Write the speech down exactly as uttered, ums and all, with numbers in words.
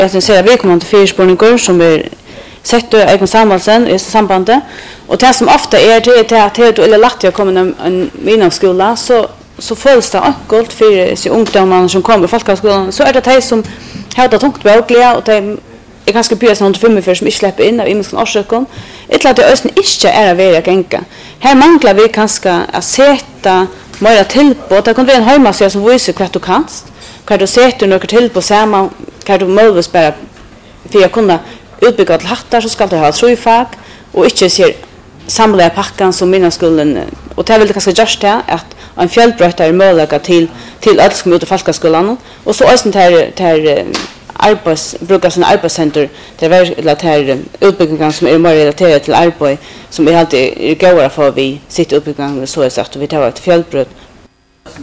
Jag ser vi kommer till fyrspårningar som är sett och egen sammansen i sambandet och det som ofta är det till att det eller lätt jag kommer en, en minskola så så följs det enkelt för sig ungdomar som kommer folkhögskolan så är det de som har det tungt verkliga och de är ganska pyrs någon fem som inte släpper in av imensk årsökon ett att det östen inte är att vara gänga här manglar vi kanske att sätta mer till på det kan vara en hemsida som visar vad du kanst kan du sätta några till på samma kan du möjligtvis bara för att kunna utbygga till hattar så ska det ha trojfag och inte ser samla packan som mina skolan och det är väl ganska just det att en fjällbröta är möjliga till till att som ut i folkhögskolan och så östen där där arbets brukar såna arbetscenter det är relaterat utbyggnaden som är mer relaterad till arbete som är alltid är gåra för vi sitter uppbyggnaden så är sagt och vi tar ett fjällbröt